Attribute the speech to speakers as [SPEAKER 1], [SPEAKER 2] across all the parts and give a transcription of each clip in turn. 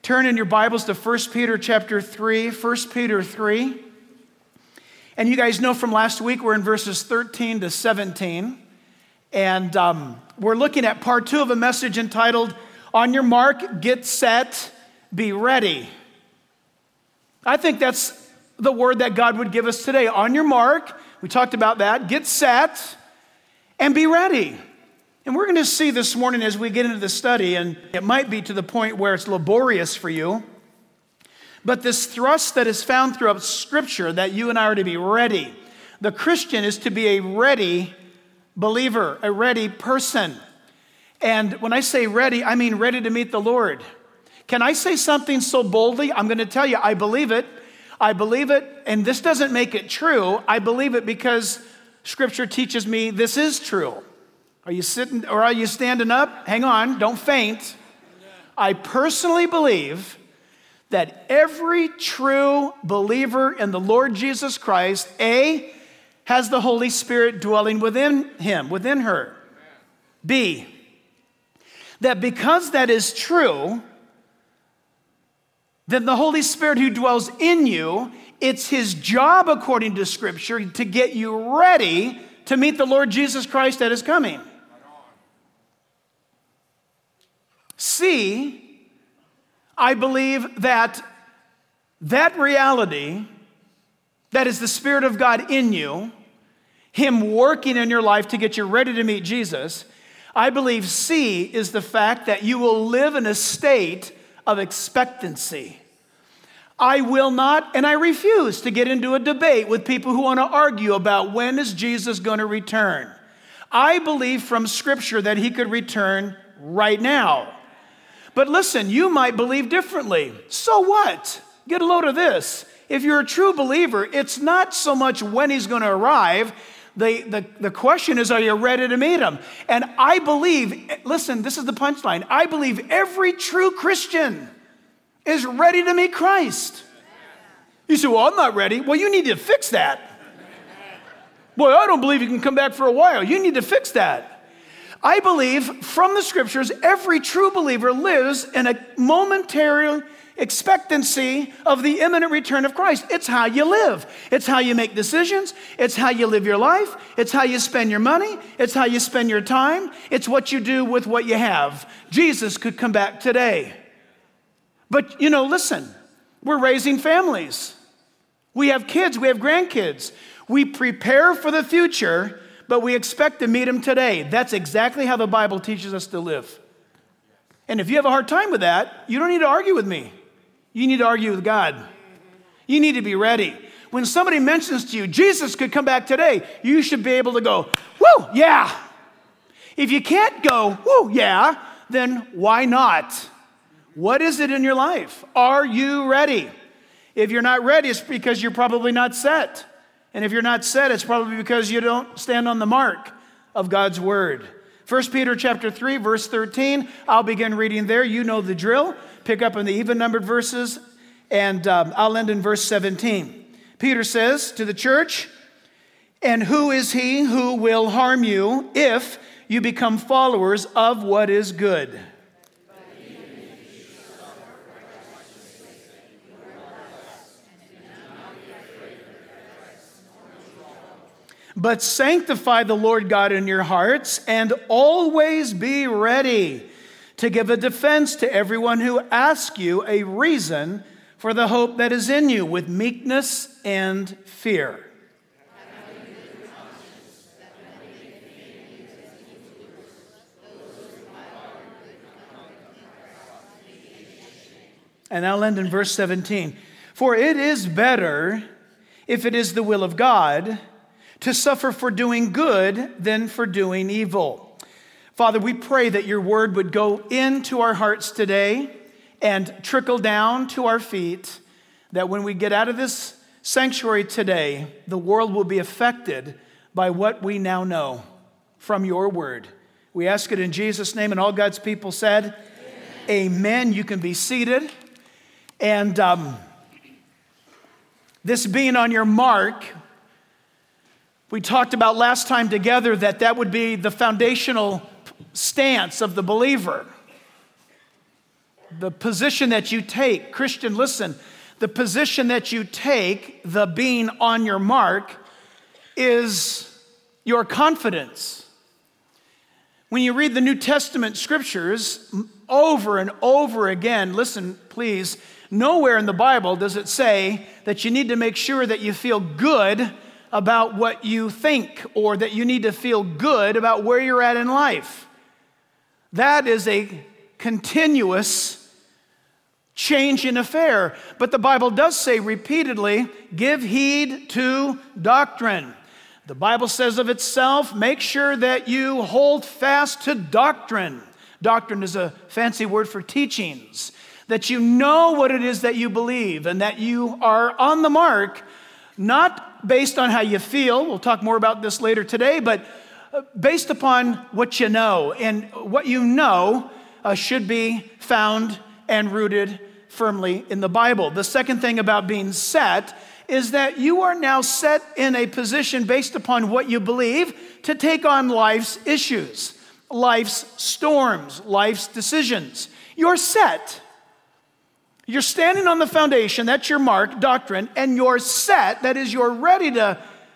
[SPEAKER 1] Turn in your Bibles to 1 Peter chapter 3, 1 Peter 3. And you guys know from last week we're in verses 13 to 17. And we're looking at part 2 of a message entitled, On Your Mark, Get Set, Be Ready. I think that's the word that God would give us today. On your mark, we talked about that, get set, and be ready. And we're going to see this morning as we get into the study, and it might be to the point where it's laborious for you, but this thrust that is found throughout Scripture that you and I are to be ready. The Christian is to be a ready believer, a ready person. And when I say ready, I mean ready to meet the Lord. Can I say something so boldly? I'm going to tell you, I believe it. I believe it, and this doesn't make it true. I believe it because Scripture teaches me this is true. Are you sitting or are you standing up? Hang on, don't faint. I personally believe that every true believer in the Lord Jesus Christ, A, has the Holy Spirit dwelling within him, within her. B, that because that is true, then the Holy Spirit who dwells in you, it's his job according to Scripture to get you ready to meet the Lord Jesus Christ that is coming. C, I believe that reality, that is the Spirit of God in you, him working in your life to get you ready to meet Jesus, I believe C is the fact that you will live in a state of expectancy. I will not, and I refuse to get into a debate with people who want to argue about when is Jesus going to return. I believe from Scripture that he could return right now. But listen, you might believe differently. So what? Get a load of this. If you're a true believer, it's not so much when he's going to arrive. The question is, are you ready to meet him? And I believe, listen, this is the punchline. I believe every true Christian is ready to meet Christ. You say, well, I'm not ready. Well, you need to fix that. Boy, I don't believe you can come back for a while. You need to fix that. I believe from the Scriptures, every true believer lives in a momentary expectancy of the imminent return of Christ. It's how you live. It's how you make decisions. It's how you live your life. It's how you spend your money. It's how you spend your time. It's what you do with what you have. Jesus could come back today. But, listen, we're raising families. We have kids. We have grandkids. We prepare for the future, but we expect to meet him today. That's exactly how the Bible teaches us to live. And if you have a hard time with that, you don't need to argue with me. You need to argue with God. You need to be ready. When somebody mentions to you, Jesus could come back today, you should be able to go, woo, yeah. If you can't go, woo, yeah, then why not? What is it in your life? Are you ready? If you're not ready, it's because you're probably not set. And if you're not set, it's probably because you don't stand on the mark of God's word. 1 Peter chapter 3, verse 13. I'll begin reading there. You know the drill. Pick up in the even-numbered verses, and I'll end in verse 17. Peter says to the church, and who is he who will harm you if you become followers of what is good? But sanctify the Lord God in your hearts, and always be ready to give a defense to everyone who asks you a reason for the hope that is in you, with meekness and fear. And I'll end in verse 17. For it is better, if it is the will of God, to suffer for doing good than for doing evil. Father, we pray that your word would go into our hearts today and trickle down to our feet, that when we get out of this sanctuary today, the world will be affected by what we now know from your word. We ask it in Jesus' name, and all God's people said, Amen. You can be seated. And this being on your mark, we talked about last time together that would be the foundational stance of the believer. the position that you take, Christian, listen, the position that you take, the being on your mark, is your confidence. When you read the New Testament scriptures over and over again, listen, please, nowhere in the Bible does it say that you need to make sure that you feel good about what you think or that you need to feel good about where you're at in life. That is a continuous change in affair. But the Bible does say repeatedly, give heed to doctrine. The Bible says of itself, make sure that you hold fast to doctrine. Doctrine is a fancy word for teachings. That you know what it is that you believe and that you are on the mark, not based on how you feel. We'll talk more about this later today, but based upon what you know. And what you know should be found and rooted firmly in the Bible. The second thing about being set is that you are now set in a position based upon what you believe to take on life's issues, life's storms, life's decisions. You're set. You're standing on the foundation, that's your mark, doctrine, and you're set, that is, you're ready to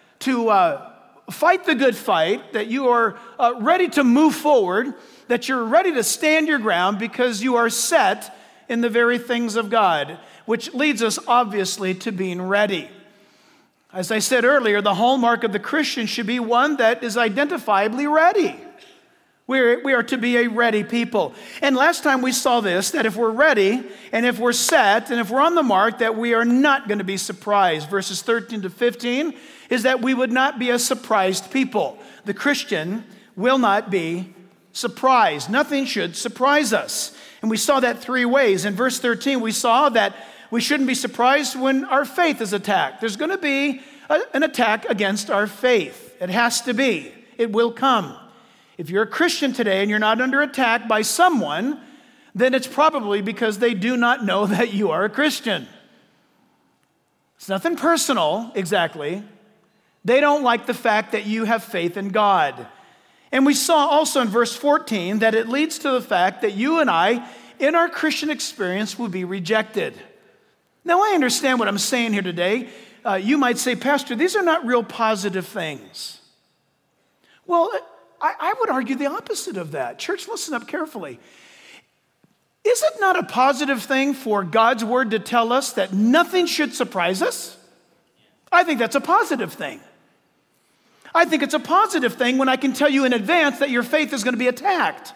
[SPEAKER 1] fight the good fight, that you are ready to move forward, that you're ready to stand your ground because you are set in the very things of God, which leads us obviously to being ready. As I said earlier, the hallmark of the Christian should be one that is identifiably ready. We are to be a ready people. And last time we saw this, that if we're ready and if we're set and if we're on the mark, that we are not going to be surprised. Verses 13 to 15 is that we would not be a surprised people. The Christian will not be surprised. Nothing should surprise us. And we saw that three ways. In verse 13, we saw that we shouldn't be surprised when our faith is attacked. There's going to be an attack against our faith. It has to be. It will come. If you're a Christian today and you're not under attack by someone, then it's probably because they do not know that you are a Christian. It's nothing personal, exactly. They don't like the fact that you have faith in God. And we saw also in verse 14 that it leads to the fact that you and I, in our Christian experience, will be rejected. Now, I understand what I'm saying here today. You might say, Pastor, these are not real positive things. Well, I would argue the opposite of that. Church, listen up carefully. Is it not a positive thing for God's word to tell us that nothing should surprise us? I think that's a positive thing. I think it's a positive thing when I can tell you in advance that your faith is going to be attacked.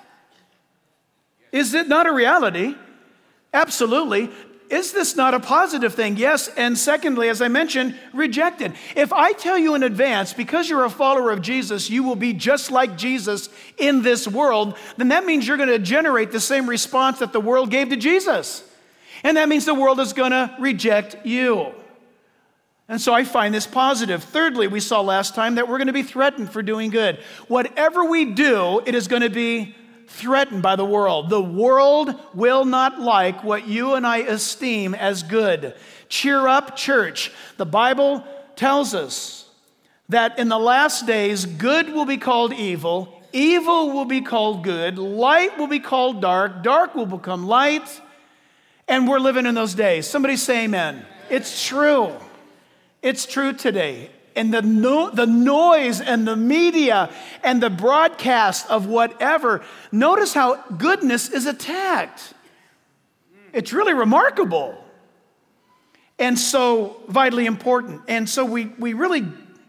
[SPEAKER 1] Is it not a reality? Absolutely. Is this not a positive thing? Yes. And secondly, as I mentioned, rejected. If I tell you in advance, because you're a follower of Jesus, you will be just like Jesus in this world, then that means you're going to generate the same response that the world gave to Jesus. And that means the world is going to reject you. And so I find this positive. Thirdly, we saw last time that we're going to be threatened for doing good. Whatever we do, it is going to be threatened by the world. The world will not like what you and I esteem as good. Cheer up, church. The Bible tells us that in the last days, good will be called evil, evil will be called good, light will be called dark, dark will become light, and we're living in those days. Somebody say amen. It's true. It's true today. And the noise and the media and the broadcast of whatever, notice how goodness is attacked. It's really remarkable. And so vitally important. And so we really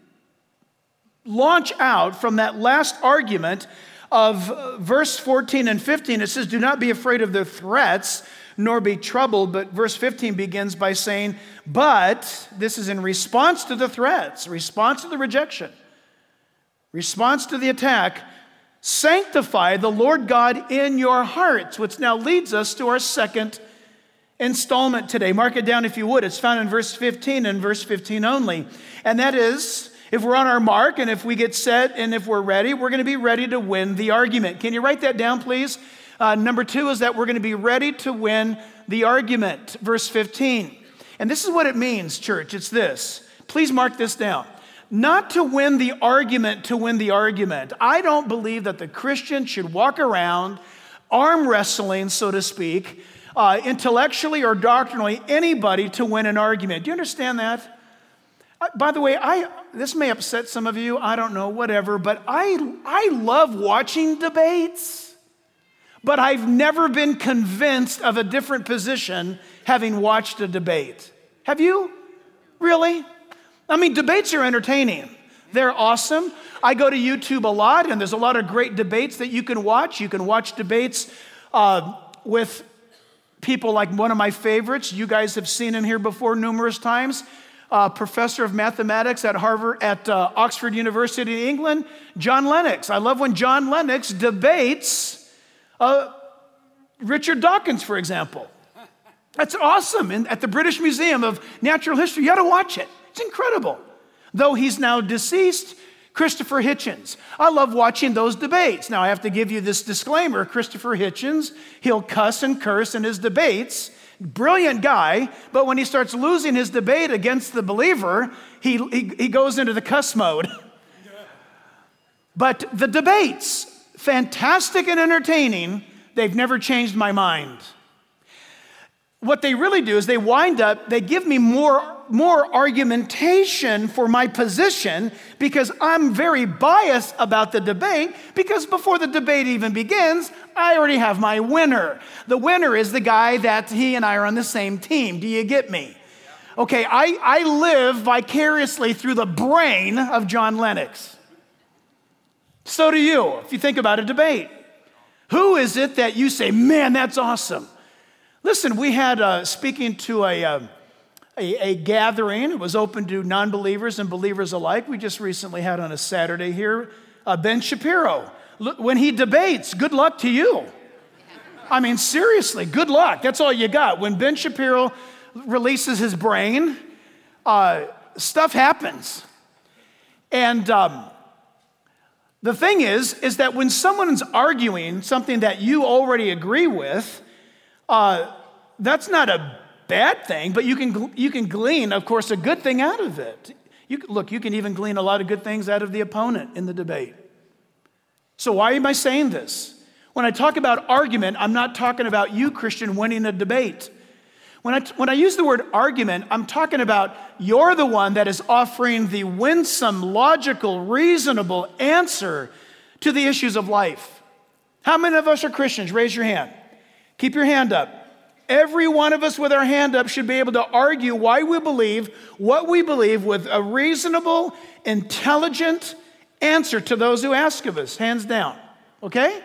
[SPEAKER 1] launch out from that last argument of verse 14 and 15. It says, do not be afraid of their threats, nor be troubled. But verse 15 begins by saying, but this is in response to the threats, response to the rejection, response to the attack. Sanctify the Lord God in your hearts, which now leads us to our second installment today. Mark it down if you would. It's found in verse 15 and verse 15 only. And that is, if we're on our mark and if we get set and if we're ready, we're going to be ready to win the argument. Can you write that down, please? Number two is that we're going to be ready to win the argument. Verse 15. And this is what it means, church. It's this. Please mark this down. Not to win the argument to win the argument. I don't believe that the Christian should walk around arm wrestling, so to speak, intellectually or doctrinally, anybody to win an argument. Do you understand that? By the way, this may upset some of you, I don't know, whatever, but I love watching debates. But I've never been convinced of a different position having watched a debate. Have you? Really? I mean, debates are entertaining. They're awesome. I go to YouTube a lot, and there's a lot of great debates that you can watch. You can watch debates with people like one of my favorites. You guys have seen him here before numerous times. Professor of mathematics at Oxford University in England, John Lennox. I love when John Lennox debates Richard Dawkins, for example. That's awesome. And at the British Museum of Natural History, you ought to watch it. It's incredible. Though he's now deceased, Christopher Hitchens. I love watching those debates. Now, I have to give you this disclaimer. Christopher Hitchens, he'll cuss and curse in his debates. Brilliant guy, but when he starts losing his debate against the believer, he goes into the cuss mode. But the debates, fantastic and entertaining, they've never changed my mind. What they really do is they give me more argumentation for my position because I'm very biased about the debate, because before the debate even begins, I already have my winner. The winner is the guy that he and I are on the same team. Do you get me? Okay, I live vicariously through the brain of John Lennox. So do you, if you think about a debate. Who is it that you say, man, that's awesome? Listen, we had speaking to a gathering. It was open to non-believers and believers alike. We just recently had on a Saturday here, Ben Shapiro. When he debates, good luck to you. I mean, seriously, good luck. That's all you got. When Ben Shapiro releases his brain, stuff happens. And the thing is that when someone's arguing something that you already agree with, that's not a bad thing, but you can glean, of course, a good thing out of it. You can even glean a lot of good things out of the opponent in the debate. So why am I saying this? When I talk about argument, I'm not talking about you, Christian, winning a debate. When I use the word argument, I'm talking about you're the one that is offering the winsome, logical, reasonable answer to the issues of life. How many of us are Christians? Raise your hand. Keep your hand up. Every one of us with our hand up should be able to argue why we believe what we believe with a reasonable, intelligent answer to those who ask of us. Hands down. Okay?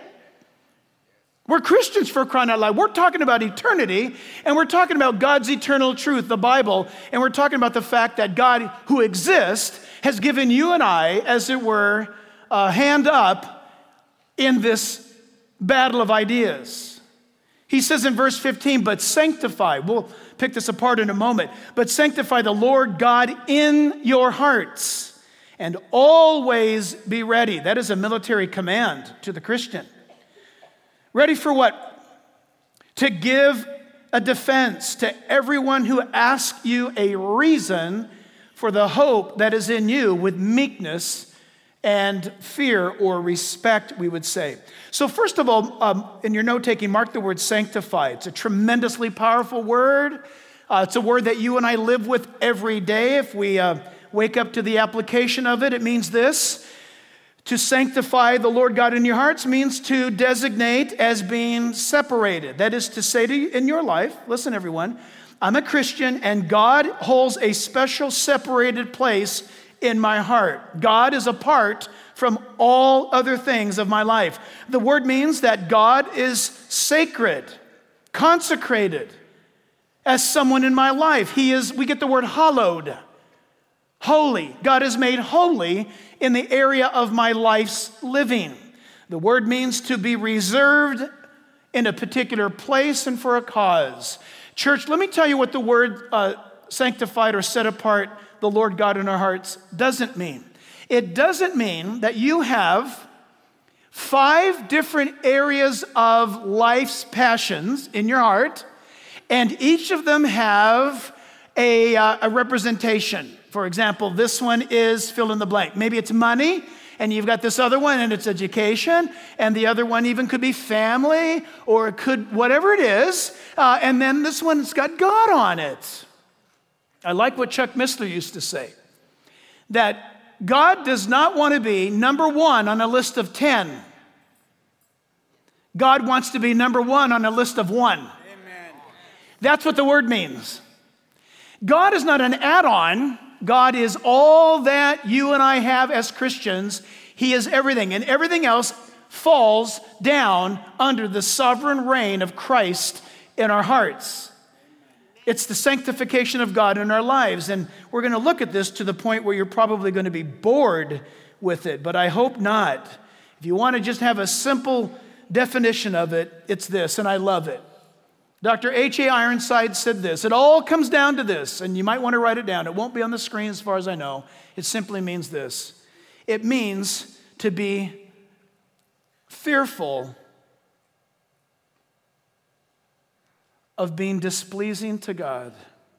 [SPEAKER 1] We're Christians, for crying out loud. We're talking about eternity, and we're talking about God's eternal truth, the Bible, and we're talking about the fact that God, who exists, has given you and I, as it were, a hand up in this battle of ideas. He says in verse 15, but sanctify. We'll pick this apart in a moment. But sanctify the Lord God in your hearts, and always be ready. That is a military command to the Christian. Ready for what? To give a defense to everyone who asks you a reason for the hope that is in you with meekness and fear or respect, we would say. So first of all, in your note-taking, mark the word sanctify. It's a tremendously powerful word. It's a word that you and I live with every day. If we wake up to the application of it, it means this. To sanctify the Lord God in your hearts means to designate as being separated. That is to say to you in your life, listen everyone, I'm a Christian and God holds a special separated place in my heart. God is apart from all other things of my life. The word means that God is sacred, consecrated as someone in my life. We get the word hallowed, holy. God is made holy in the area of my life's living. The word means to be reserved in a particular place and for a cause. Church, let me tell you what the word sanctified or set apart the Lord God in our hearts doesn't mean. It doesn't mean that you have 5 different areas of life's passions in your heart, and each of them have a representation. For example, this one is fill in the blank. Maybe it's money, and you've got this other one, and it's education, and the other one even could be family, or it could, whatever it is, and then this one's got God on it. I like what Chuck Missler used to say, that God does not want to be number one on a list of 10. God wants to be number one on a list of 1. Amen. That's what the word means. God is not an add-on. God is all that you and I have as Christians. He is everything, and everything else falls down under the sovereign reign of Christ in our hearts. It's the sanctification of God in our lives, and we're going to look at this to the point where you're probably going to be bored with it, but I hope not. If you want to just have a simple definition of it, it's this, and I love it. Dr. H.A. Ironside said this: it all comes down to this, and you might want to write it down. It won't be on the screen as far as I know. It simply means this. It means to be fearful of being displeasing to God.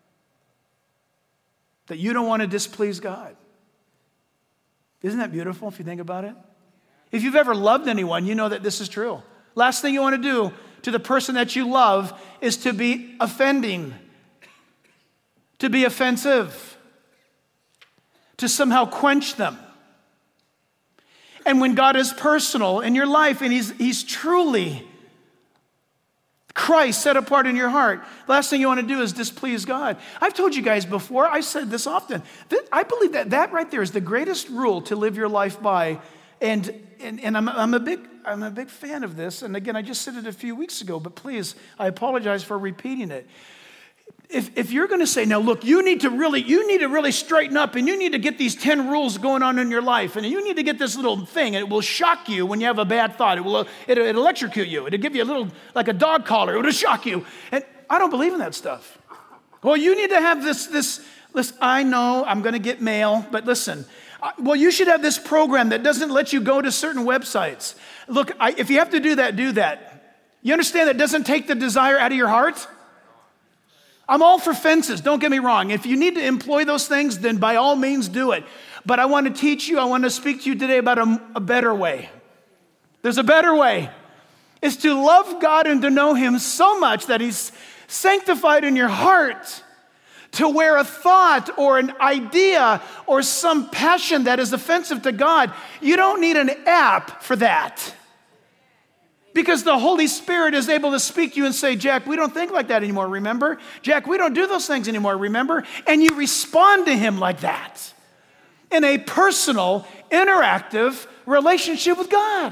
[SPEAKER 1] That you don't want to displease God. Isn't that beautiful if you think about it? If you've ever loved anyone, you know that this is true. Last thing you want to do to the person that you love is to be offending, to be offensive, to somehow quench them. And when God is personal in your life and He's truly Christ set apart in your heart, the last thing you want to do is displease God. I've told you guys before, I said this often, that I believe that right there is the greatest rule to live your life by. And I'm a big fan of this. And again, I just said it a few weeks ago, but please, I apologize for repeating it. If you're going to say, now look, you need to really straighten up, and you need to get these 10 rules going on in your life, and you need to get this little thing, and it will shock you when you have a bad thought. It'll electrocute you. It'll give you a little, like a dog collar. It'll shock you. And I don't believe in that stuff. Well, you need to have this. I know I'm going to get mail, but listen. Well, you should have this program that doesn't let you go to certain websites. Look, if you have to do that, do that. You understand that doesn't take the desire out of your heart? I'm all for fences, don't get me wrong. If you need to employ those things, then by all means do it. But I want to teach you, I want to speak to you today about a better way. There's a better way. It's to love God and to know Him so much that He's sanctified in your heart, to where a thought or an idea or some passion that is offensive to God, you don't need an app for that. Because the Holy Spirit is able to speak to you and say, Jack, we don't think like that anymore, remember? Jack, we don't do those things anymore, remember? And you respond to Him like that in a personal, interactive relationship with God.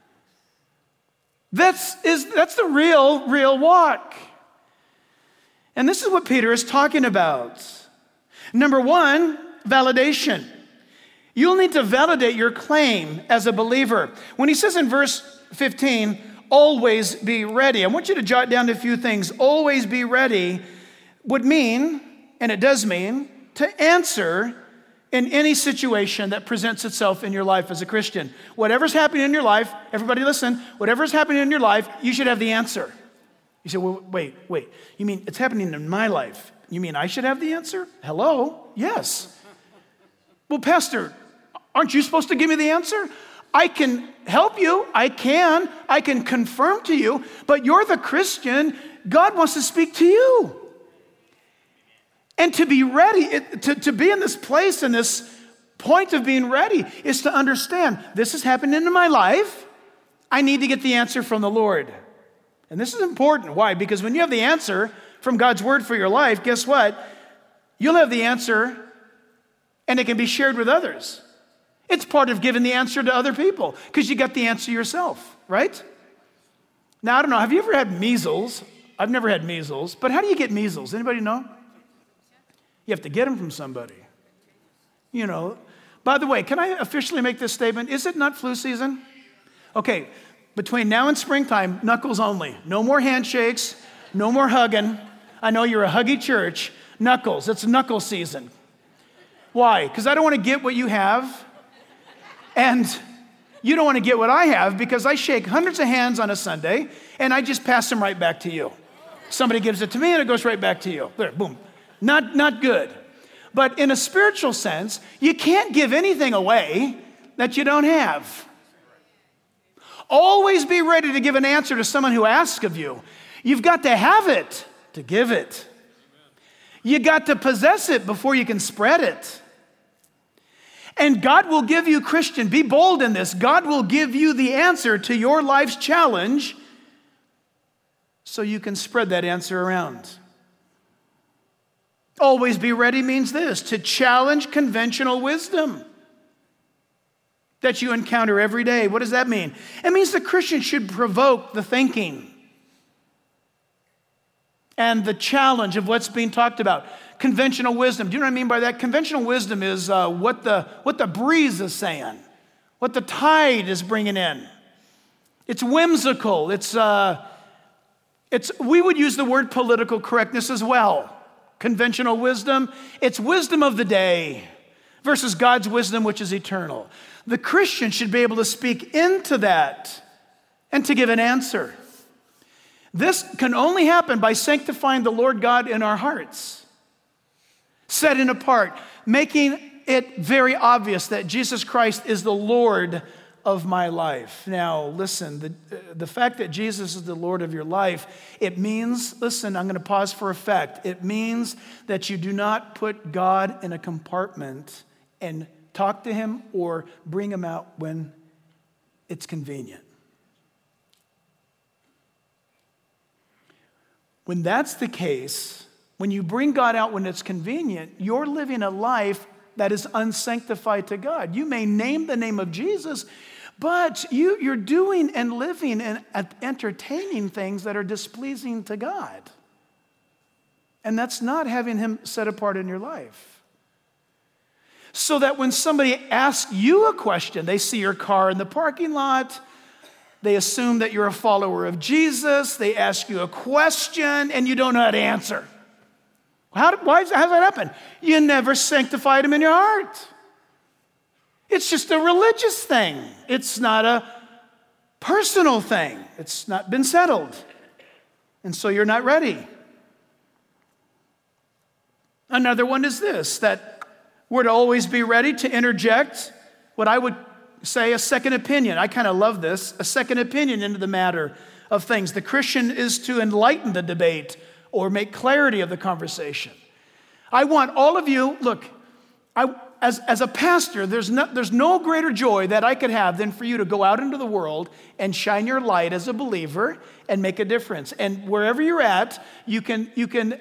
[SPEAKER 1] That's the real walk. And this is what Peter is talking about. Number one, validation. You'll need to validate your claim as a believer. When he says in verse 15, always be ready, I want you to jot down a few things. Always be ready would mean, and it does mean, to answer in any situation that presents itself in your life as a Christian. Whatever's happening in your life, everybody listen, whatever's happening in your life, you should have the answer. You say, well, wait. You mean it's happening in my life? You mean I should have the answer? Hello? Yes. Well, Pastor, aren't you supposed to give me the answer? I can help you. I can confirm to you, but you're the Christian. God wants to speak to you. And to be ready, to be in this place, and this point of being ready is to understand this is happening in my life. I need to get the answer from the Lord. And this is important. Why? Because when you have the answer from God's word for your life, guess what? You'll have the answer, and it can be shared with others. It's part of giving the answer to other people because you got the answer yourself, right? Now, I don't know. Have you ever had measles? I've never had measles, but how do you get measles? Anybody know? You have to get them from somebody. You know. By the way, can I officially make this statement? Is it not flu season? Okay. Between now and springtime, knuckles only. No more handshakes, no more hugging. I know you're a huggy church. Knuckles, it's knuckle season. Why? Because I don't want to get what you have, and you don't want to get what I have, because I shake hundreds of hands on a Sunday, and I just pass them right back to you. Somebody gives it to me, and it goes right back to you. There, boom. Not good. But in a spiritual sense, you can't give anything away. that you don't have. Always be ready to give an answer to someone who asks of you. You've got to have it to give it. You got to possess it before you can spread it. And God will give you, Christian, be bold in this. God will give you the answer to your life's challenge so you can spread that answer around. Always be ready means this, to challenge conventional wisdom that you encounter every day. What does that mean? It means the Christian should provoke the thinking and the challenge of what's being talked about. Conventional wisdom. Do you know what I mean by that? Conventional wisdom is what the breeze is saying, what the tide is bringing in. It's whimsical. We would use the word political correctness as well. Conventional wisdom, it's wisdom of the day versus God's wisdom, which is eternal. The Christian should be able to speak into that and to give an answer. This can only happen by sanctifying the Lord God in our hearts, setting apart, making it very obvious that Jesus Christ is the Lord of my life. Now, listen, the fact that Jesus is the Lord of your life, it means, listen, I'm going to pause for effect. It means that you do not put God in a compartment and talk to him or bring him out when it's convenient. When that's the case, when you bring God out when it's convenient, you're living a life that is unsanctified to God. You may name the name of Jesus, but you're doing and living and entertaining things that are displeasing to God. And that's not having him set apart in your life. So that when somebody asks you a question, they see your car in the parking lot, they assume that you're a follower of Jesus, they ask you a question, and you don't know how to answer. How does that happen? You never sanctified him in your heart. It's just a religious thing. It's not a personal thing. It's not been settled. And so you're not ready. Another one is this, that we're to always be ready to interject what I would say a second opinion. I kind of love this, a second opinion into the matter of things. The Christian is to enlighten the debate or make clarity of the conversation. I want all of you, look, as a pastor, there's no greater joy that I could have than for you to go out into the world and shine your light as a believer and make a difference. And wherever you're at, you can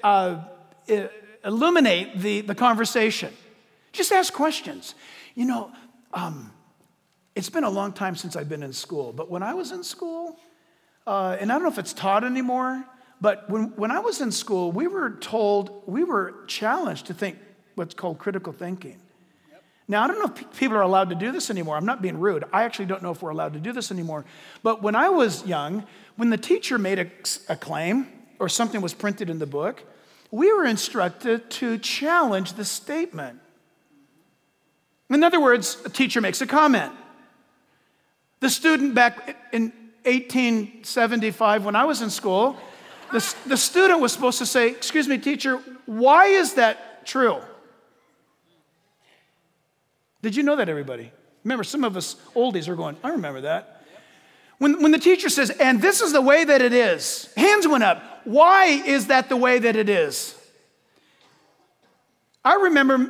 [SPEAKER 1] illuminate the conversation. Just ask questions. You know, it's been a long time since I've been in school, but when I was in school, and I don't know if it's taught anymore, but when I was in school, we were challenged to think what's called critical thinking. Yep. Now, I don't know if people are allowed to do this anymore. I'm not being rude. I actually don't know if we're allowed to do this anymore. But when I was young, when the teacher made a claim or something was printed in the book, we were instructed to challenge the statement. In other words, a teacher makes a comment. The student back in 1875, when I was in school, the student was supposed to say, "Excuse me, teacher, why is that true?" Did you know that, everybody? Remember, some of us oldies are going, "I remember that." When the teacher says, "And this is the way that it is," hands went up. Why is that the way that it is? I remember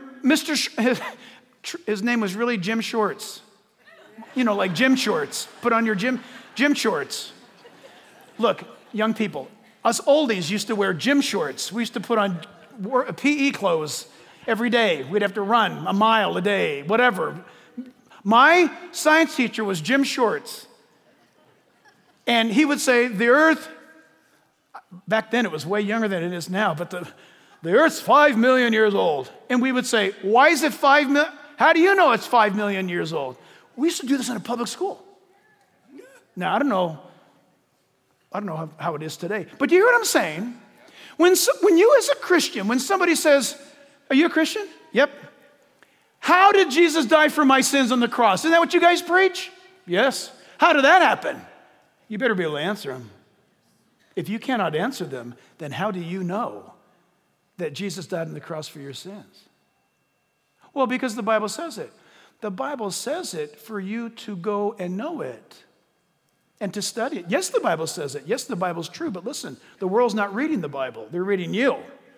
[SPEAKER 1] his name was really Jim Shorts. You know, like gym shorts. Put on your gym shorts. Look, young people, us oldies used to wear gym shorts. We used to put on PE clothes every day. We'd have to run a mile a day, whatever. My science teacher was Jim Shorts. And he would say, the earth, back then it was way younger than it is now, but the earth's 5 million years old. And we would say, why is it 5 million? How do you know it's 5 million years old? We used to do this in a public school. Now, I don't know how it is today. But do you hear what I'm saying? When you as a Christian, when somebody says, "Are you a Christian?" "Yep." "How did Jesus die for my sins on the cross?" "Isn't that what you guys preach?" "Yes." "How did that happen?" You better be able to answer them. If you cannot answer them, then how do you know that Jesus died on the cross for your sins? Well, because the Bible says it. The Bible says it for you to go and know it and to study it. Yes, the Bible says it. Yes, the Bible's true, but listen, the world's not reading the Bible. They're reading you.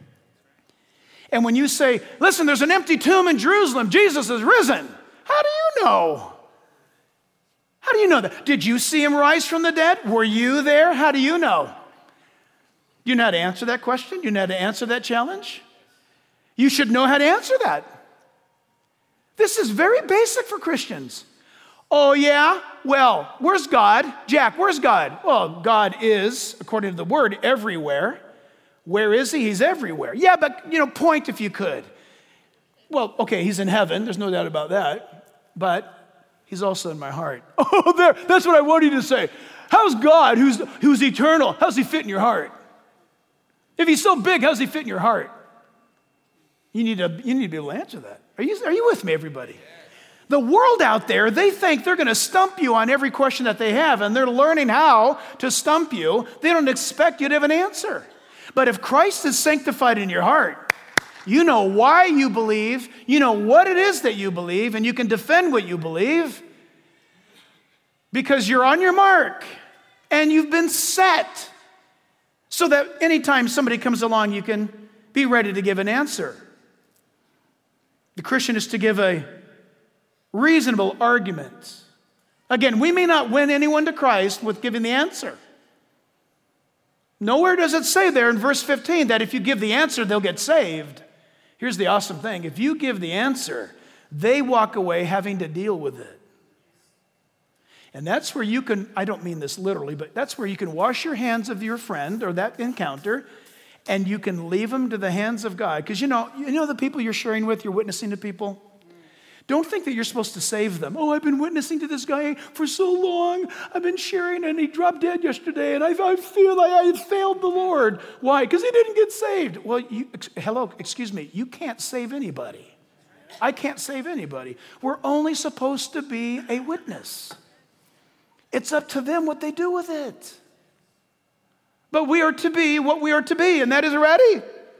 [SPEAKER 1] And when you say, listen, there's an empty tomb in Jerusalem, Jesus is risen, how do you know? How do you know that? Did you see him rise from the dead? Were you there? How do you know? You know how to answer that question? You know how to answer that challenge? You should know how to answer that. This is very basic for Christians. Oh, yeah? Well, where's God? Jack, where's God? Well, God is, according to the word, everywhere. Where is he? He's everywhere. Yeah, but, point if you could. Well, okay, he's in heaven. There's no doubt about that. But he's also in my heart. Oh, there. That's what I wanted you to say. How's God, who's eternal, how's he fit in your heart? If he's so big, how's he fit in your heart? You need to be able to answer that. Are you with me, everybody? The world out there, they think they're going to stump you on every question that they have, and they're learning how to stump you. They don't expect you to have an answer. But if Christ is sanctified in your heart, you know why you believe, you know what it is that you believe, and you can defend what you believe because you're on your mark and you've been set so that anytime somebody comes along, you can be ready to give an answer. The Christian is to give a reasonable argument. Again, we may not win anyone to Christ with giving the answer. Nowhere does it say there in verse 15 that if you give the answer, they'll get saved. Here's the awesome thing. If you give the answer, they walk away having to deal with it. And that's where you can, I don't mean this literally, but that's where you can wash your hands of your friend or that encounter, and you can leave them to the hands of God. Because you know the people you're sharing with, you're witnessing to people. Don't think that you're supposed to save them. Oh, I've been witnessing to this guy for so long. I've been sharing, and he dropped dead yesterday, and I feel like I failed the Lord. Why? Because he didn't get saved. Well, excuse me. You can't save anybody. I can't save anybody. We're only supposed to be a witness. It's up to them what they do with it. But we are to be what we are to be, and that is ready.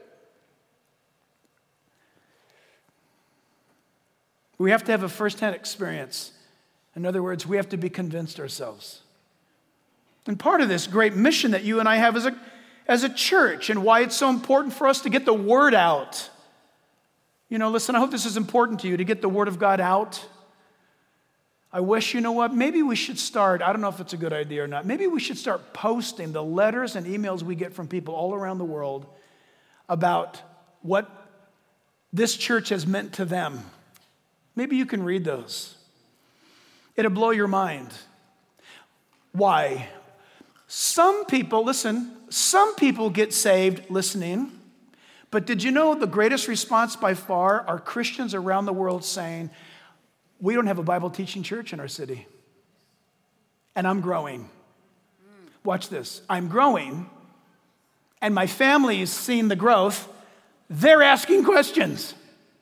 [SPEAKER 1] We have to have a firsthand experience. In other words, we have to be convinced ourselves. And part of this great mission that you and I have as a church and why it's so important for us to get the word out. Listen, I hope this is important to you, to get the word of God out. I wish, maybe we should start, I don't know if it's a good idea or not, maybe we should start posting the letters and emails we get from people all around the world about what this church has meant to them. Maybe you can read those. It'll blow your mind. Why? Some people get saved listening, but did you know the greatest response by far are Christians around the world saying, we don't have a Bible teaching church in our city, and I'm growing. Watch this. I'm growing, and my family is seeing the growth. They're asking questions.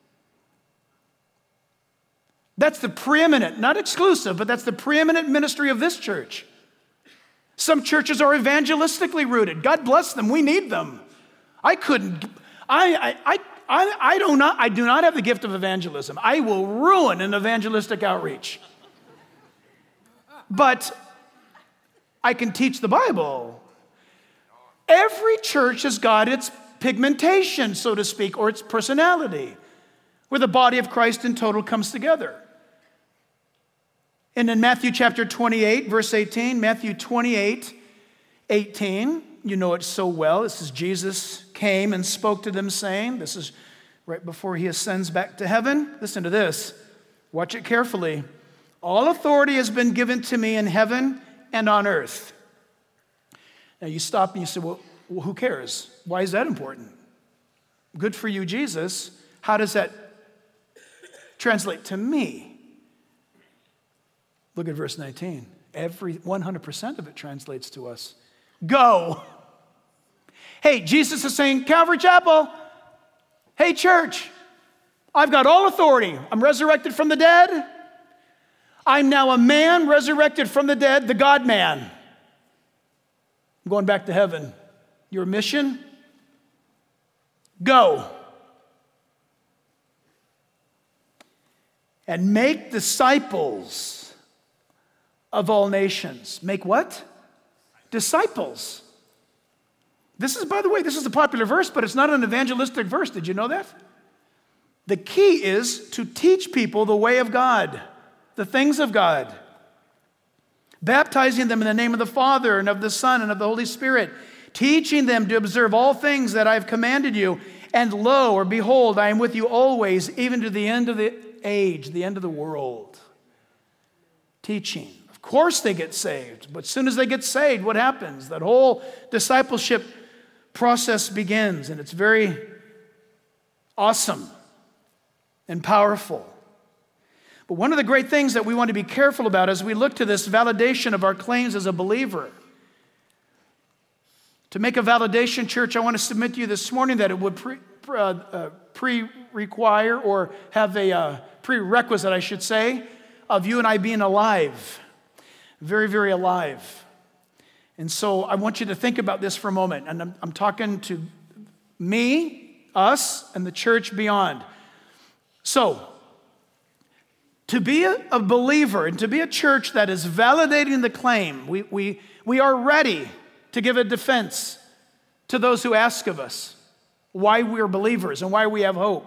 [SPEAKER 1] That's the preeminent, not exclusive, but that's the preeminent ministry of this church. Some churches are evangelistically rooted. God bless them. We need them. I do not have the gift of evangelism. I will ruin an evangelistic outreach. But I can teach the Bible. Every church has got its pigmentation, so to speak, or its personality, where the body of Christ in total comes together. And in Matthew chapter 28, verse 18, Matthew 28, 18, you know it so well. This is Jesus came and spoke to them saying, this is right before he ascends back to heaven. Listen to this. Watch it carefully. All authority has been given to me in heaven and on earth. Now you stop and you say, well, who cares? Why is that important? Good for you, Jesus. How does that translate to me? Look at verse 19. 100% of it translates to us. Go. Hey, Jesus is saying, Calvary Chapel, hey, church, I've got all authority. I'm resurrected from the dead. I'm now a man resurrected from the dead, the God-man. I'm going back to heaven. Your mission? Go. and make disciples of all nations. Make what? Disciples. This is, by the way, this is a popular verse, but it's not an evangelistic verse. Did you know that? The key is to teach people the way of God, the things of God, baptizing them in the name of the Father and of the Son and of the Holy Spirit, teaching them to observe all things that I have commanded you. And lo, or behold, I am with you always, even to the end of the age, the end of the world. Teaching. Of course they get saved, but as soon as they get saved, what happens? That whole discipleship process begins, and it's very awesome and powerful. But one of the great things that we want to be careful about as we look to this validation of our claims as a believer, to make a validation, church, I want to submit to you this morning that it would pre-require or have a prerequisite, I should say, of you and I being alive. Very, very alive. And so I want you to think about this for a moment. And I'm talking to me, us, and the church beyond. So, to be a believer and to be a church that is validating the claim, we are ready to give a defense to those who ask of us why we're believers and why we have hope.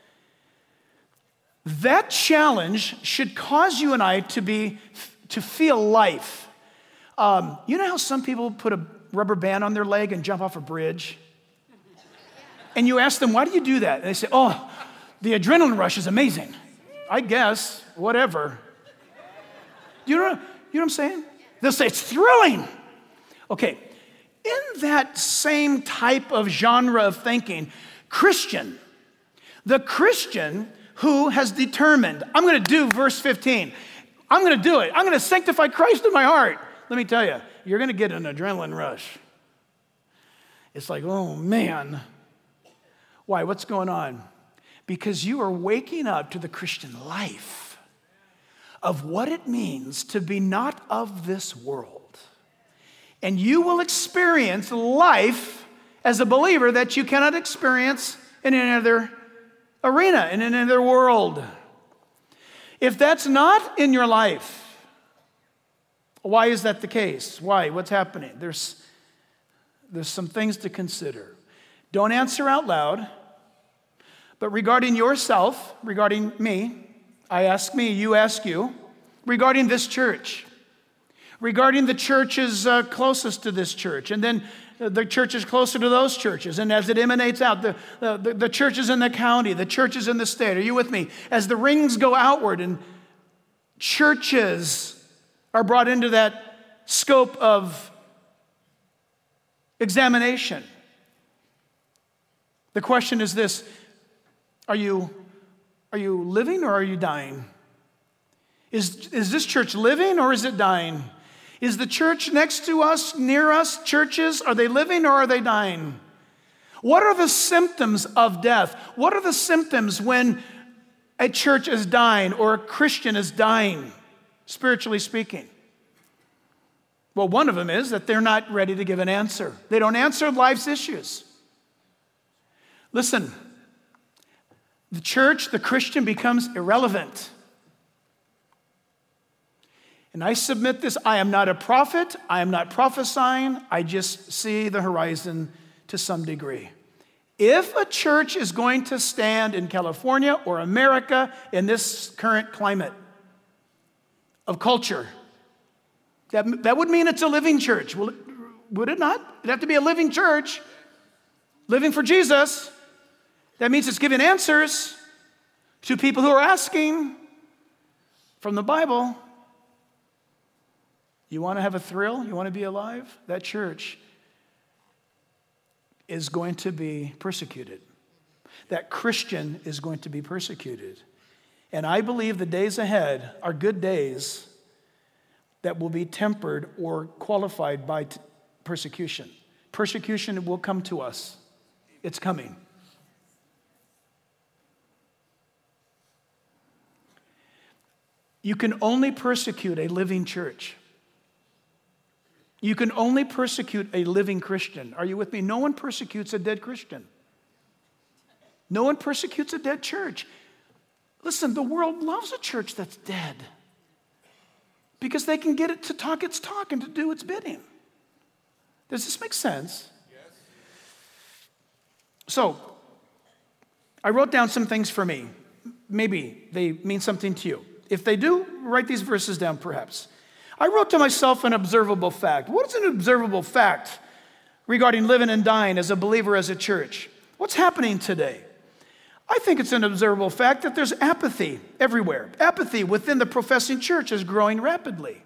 [SPEAKER 1] That challenge should cause you and I to feel life. You know how some people put a rubber band on their leg and jump off a bridge? And you ask them, why do you do that? And they say, oh, the adrenaline rush is amazing. I guess, whatever. You know what I'm saying? They'll say, it's thrilling. Okay, in that same type of genre of thinking, the Christian who has determined, I'm going to do verse 15. I'm going to do it. I'm going to sanctify Christ in my heart. Let me tell you, you're going to get an adrenaline rush. It's like, oh man. Why? What's going on? Because you are waking up to the Christian life of what it means to be not of this world. And you will experience life as a believer that you cannot experience in any other arena, in any other world. If that's not in your life, why is that the case? Why? What's happening? There's some things to consider. Don't answer out loud. But regarding yourself, regarding me, I ask me, you ask you, regarding this church, regarding the churches closest to this church, and then the churches closer to those churches, and as it emanates out, the churches in the county, the churches in the state. Are you with me? As the rings go outward and churches are brought into that scope of examination, the question is this: Are you living or are you dying? Is this church living or is it dying? Is the church next to us, near us, churches, are they living or are they dying? What are the symptoms of death? What are the symptoms when a church is dying or a Christian is dying, spiritually speaking? Well, one of them is that they're not ready to give an answer. They don't answer life's issues. Listen. The church, the Christian, becomes irrelevant. And I submit this, I am not a prophet, I am not prophesying, I just see the horizon to some degree. If a church is going to stand in California or America in this current climate of culture, that would mean it's a living church. Would it not? It'd have to be a living church, living for Jesus. That means it's giving answers to people who are asking from the Bible. You want to have a thrill? You want to be alive? That church is going to be persecuted. That Christian is going to be persecuted. And I believe the days ahead are good days that will be tempered or qualified by persecution. Persecution will come to us. It's coming. You can only persecute a living church. You can only persecute a living Christian. Are you with me? No one persecutes a dead Christian. No one persecutes a dead church. Listen, the world loves a church that's dead because they can get it to talk its talk and to do its bidding. Does this make sense? Yes. So, I wrote down some things for me. Maybe they mean something to you. If they do, write these verses down perhaps. I wrote to myself an observable fact. What is an observable fact regarding living and dying as a believer, as a church? What's happening today? I think it's an observable fact that there's apathy everywhere. Apathy within the professing church is growing rapidly.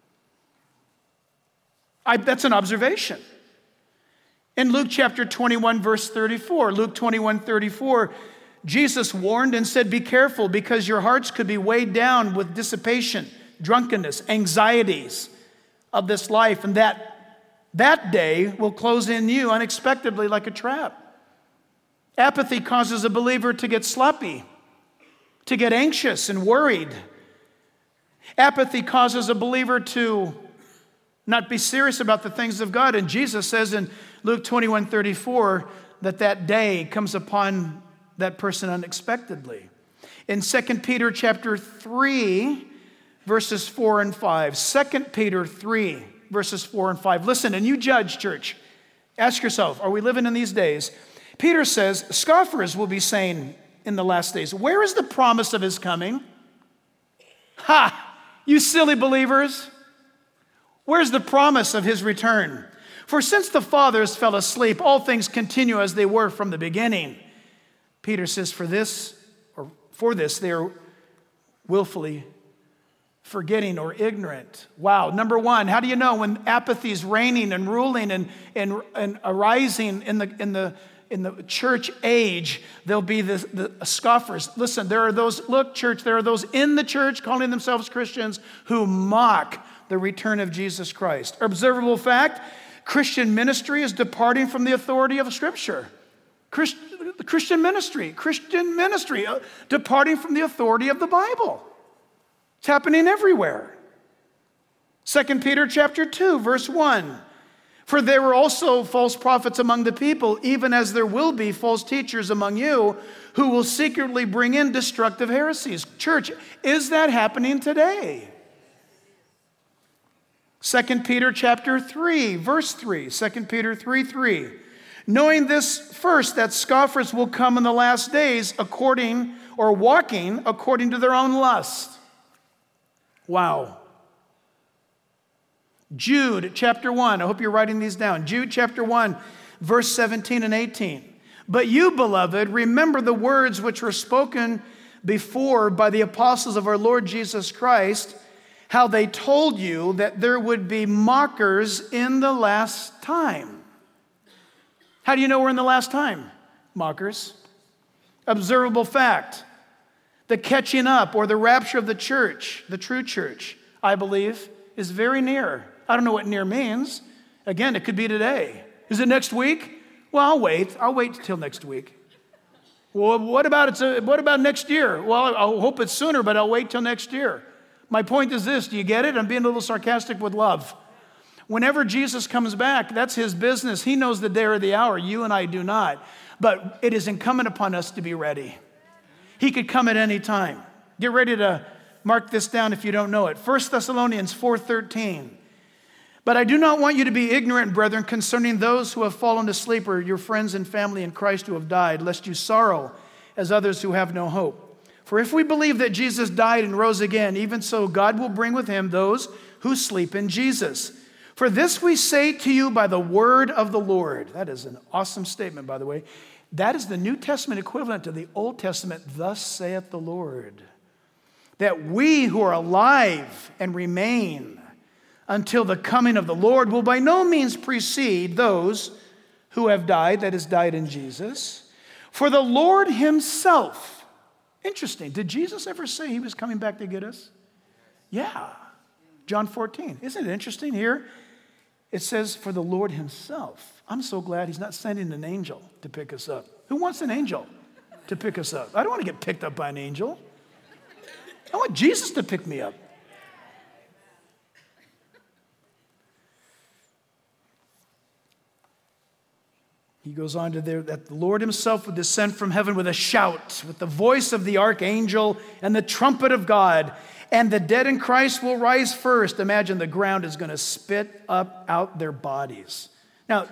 [SPEAKER 1] That's an observation. In Luke chapter 21, verse 34, Luke 21, 34, Jesus warned and said, be careful because your hearts could be weighed down with dissipation, drunkenness, anxieties of this life, and that day will close in you unexpectedly like a trap. Apathy causes a believer to get sloppy, to get anxious and worried. Apathy causes a believer to not be serious about the things of God. And Jesus says in Luke 21:34 that day comes upon that person unexpectedly. In 2 Peter chapter 3, verses 4 and 5. 2 Peter 3, verses 4 and 5. Listen, and you judge, church. Ask yourself, are we living in these days? Peter says, scoffers will be saying in the last days, where is the promise of his coming? Ha! You silly believers. Where's the promise of his return? For since the fathers fell asleep, all things continue as they were from the beginning. Peter says, for this they are willfully forgetting or ignorant. Wow. Number one, how do you know when apathy is reigning and ruling and arising in the church age? There'll be the scoffers. Listen, there are those in the church calling themselves Christians who mock the return of Jesus Christ. Observable fact, Christian ministry is departing from the authority of Scripture. Christian ministry, departing from the authority of the Bible. It's happening everywhere. 2 Peter chapter 2, verse 1. For there were also false prophets among the people, even as there will be false teachers among you, who will secretly bring in destructive heresies. Church, is that happening today? 2 Peter chapter 3, verse 3. 2 Peter 3:3. Knowing this first, that scoffers will come in the last days walking according to their own lust. Wow. Jude chapter 1, I hope you're writing these down. Jude chapter 1, verse 17 and 18. But you, beloved, remember the words which were spoken before by the apostles of our Lord Jesus Christ, how they told you that there would be mockers in the last time. How do you know we're in the last time? Mockers. Observable fact. The catching up or the rapture of the church, the true church, I believe, is very near. I don't know what near means. Again, it could be today. Is it next week? Well, I'll wait. I'll wait till next week. Well, what about next year? Well, I hope it's sooner, but I'll wait till next year. My point is this. Do you get it? I'm being a little sarcastic with love. Whenever Jesus comes back, that's his business. He knows the day or the hour. You and I do not. But it is incumbent upon us to be ready. He could come at any time. Get ready to mark this down if you don't know it. 1 Thessalonians 4:13. But I do not want you to be ignorant, brethren, concerning those who have fallen asleep or your friends and family in Christ who have died, lest you sorrow as others who have no hope. For if we believe that Jesus died and rose again, even so God will bring with him those who sleep in Jesus. For this we say to you by the word of the Lord. That is an awesome statement, by the way. That is the New Testament equivalent to the Old Testament, thus saith the Lord. That we who are alive and remain until the coming of the Lord will by no means precede those who have died, that is, died in Jesus. For the Lord himself, interesting, did Jesus ever say he was coming back to get us? Yeah, John 14. Isn't it interesting here? It says, for the Lord himself. I'm so glad he's not sending an angel to pick us up. Who wants an angel to pick us up? I don't want to get picked up by an angel. I want Jesus to pick me up. He goes on to there that the Lord himself would descend from heaven with a shout, with the voice of the archangel and the trumpet of God, and the dead in Christ will rise first. Imagine the ground is going to spit up out their bodies. Now,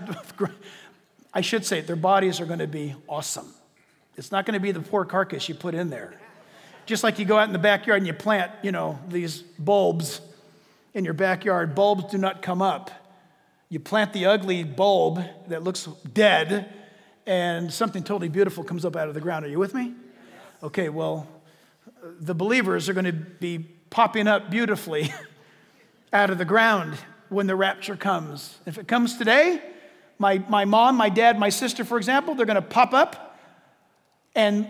[SPEAKER 1] I should say their bodies are going to be awesome. It's not going to be the poor carcass you put in there. Just like you go out in the backyard and you plant, these bulbs in your backyard. Bulbs do not come up. You plant the ugly bulb that looks dead, and something totally beautiful comes up out of the ground. Are you with me? Okay, well, the believers are going to be popping up beautifully out of the ground when the rapture comes. If it comes today, my mom, my dad, my sister, for example, they're going to pop up, and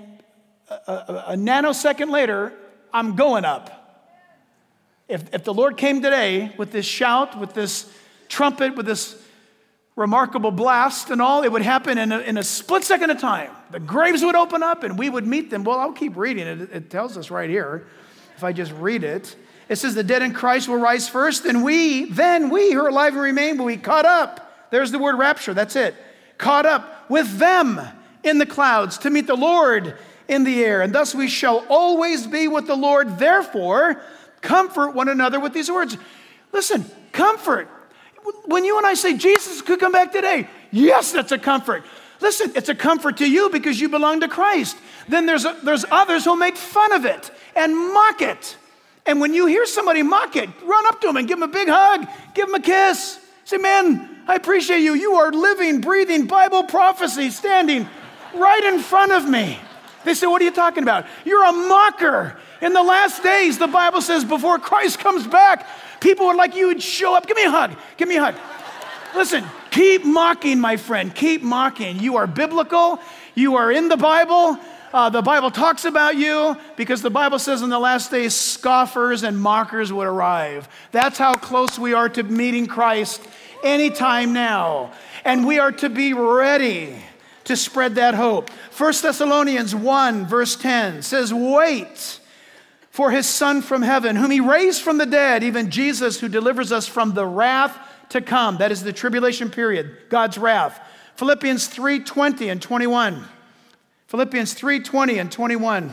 [SPEAKER 1] a nanosecond later, I'm going up. If the Lord came today with this shout, with this trumpet, with this remarkable blast and all, it would happen in a split second of time. The graves would open up and we would meet them. Well, I'll keep reading it. It tells us right here, if I just read it. It says, the dead in Christ will rise first, and then we who are alive and remain will be caught up. There's the word rapture, that's it. Caught up with them in the clouds to meet the Lord in the air. And thus we shall always be with the Lord. Therefore, comfort one another with these words. Listen, comfort. When you and I say Jesus could come back today, yes, that's a comfort. Listen, it's a comfort to you because you belong to Christ. Then there's others who'll make fun of it and mock it. And when you hear somebody mock it, run up to them and give them a big hug, give them a kiss. Say, man, I appreciate you. You are living, breathing Bible prophecy standing right in front of me. They say, what are you talking about? You're a mocker. In the last days, the Bible says, before Christ comes back, people would like you would show up. Give me a hug. Give me a hug. Listen, keep mocking, my friend. Keep mocking. You are biblical. You are in the Bible. The Bible talks about you because the Bible says in the last days, scoffers and mockers would arrive. That's how close we are to meeting Christ anytime now. And we are to be ready to spread that hope. 1 Thessalonians 1, verse 10 says, wait for his Son from heaven, whom he raised from the dead, even Jesus, who delivers us from the wrath to come. That is the tribulation period, God's wrath. Philippians 3:20 and 21. Philippians 3:20 and 21.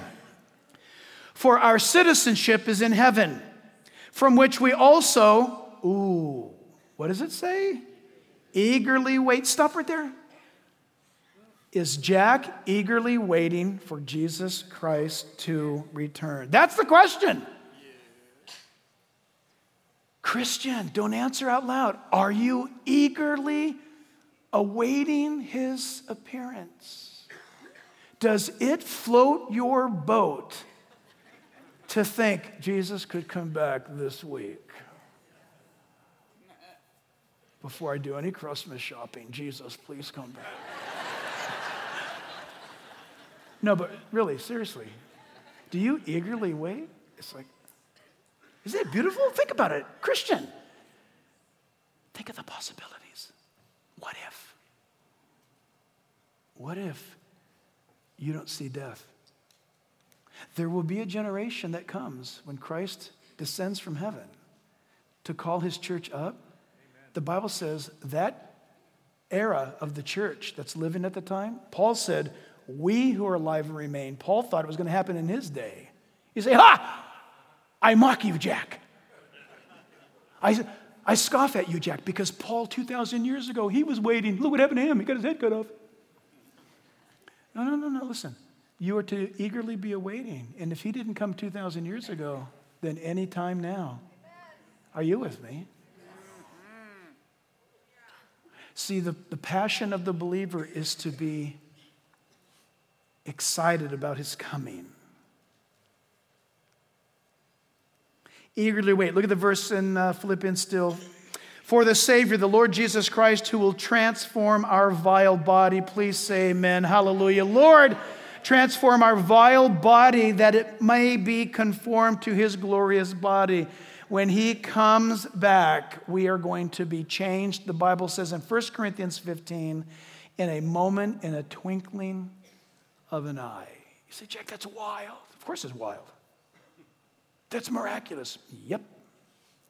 [SPEAKER 1] For our citizenship is in heaven, from which we also, what does it say? Eagerly wait. Stop right there. Is Jack eagerly waiting for Jesus Christ to return? That's the question. Christian, don't answer out loud. Are you eagerly awaiting his appearance? Does it float your boat to think Jesus could come back this week? Before I do any Christmas shopping, Jesus, please come back. No, but really, seriously, do you eagerly wait? It's like, isn't it beautiful? Think about it. Christian, think of the possibilities. What if? What if you don't see death? There will be a generation that comes when Christ descends from heaven to call his church up. Amen. The Bible says that era of the church that's living at the time, Paul said, we who are alive and remain. Paul thought it was going to happen in his day. You say, I mock you, Jack. I scoff at you, Jack, because Paul 2,000 years ago, he was waiting. Look what happened to him. He got his head cut off. No. Listen, you are to eagerly be awaiting. And if he didn't come 2,000 years ago, then any time now. Are you with me? See, the passion of the believer is to be excited about his coming. Eagerly wait. Look at the verse in Philippians still. For the Savior, the Lord Jesus Christ, who will transform our vile body. Please say amen. Hallelujah. Lord, transform our vile body that it may be conformed to his glorious body. When he comes back, we are going to be changed. The Bible says in 1 Corinthians 15, in a moment, in a twinkling of an eye. You say, Jack, that's wild. Of course it's wild. That's miraculous. Yep.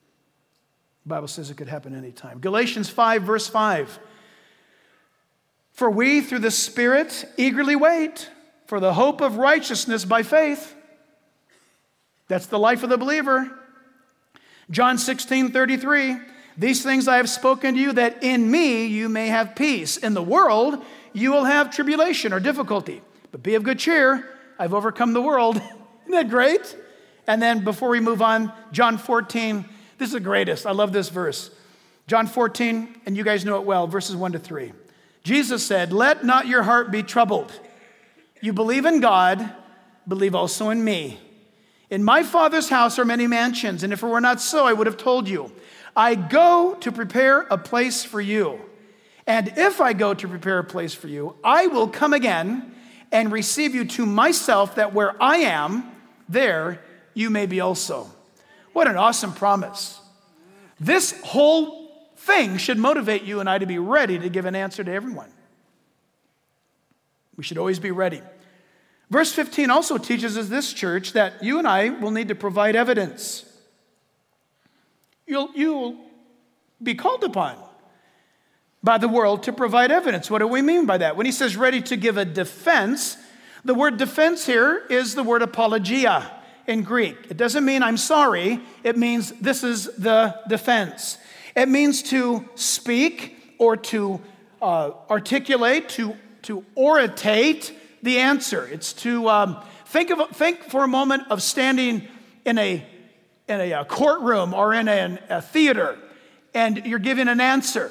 [SPEAKER 1] The Bible says it could happen anytime. Galatians 5, verse 5. For we, through the Spirit, eagerly wait for the hope of righteousness by faith. That's the life of the believer. John 16:33, these things I have spoken to you, that in me you may have peace. In the world you will have tribulation or difficulty. But be of good cheer, I've overcome the world. Isn't that great? And then before we move on, John 14, this is the greatest. I love this verse. John 14, and you guys know it well, verses 1-3. Jesus said, let not your heart be troubled. You believe in God, believe also in me. In my Father's house are many mansions, and if it were not so, I would have told you. I go to prepare a place for you. And if I go to prepare a place for you, I will come again and receive you to myself, that where I am, there you may be also. What an awesome promise. This whole thing should motivate you and I to be ready to give an answer to everyone. We should always be ready. Verse 15 also teaches us, this church, that you and I will need to provide evidence. You'll be called upon by the world to provide evidence. What do we mean by that? When he says ready to give a defense, the word defense here is the word apologia in Greek. It doesn't mean I'm sorry. It means this is the defense. It means to speak or to articulate, to oratate the answer. It's to think for a moment of standing in a courtroom or in a theater, and you're giving an answer.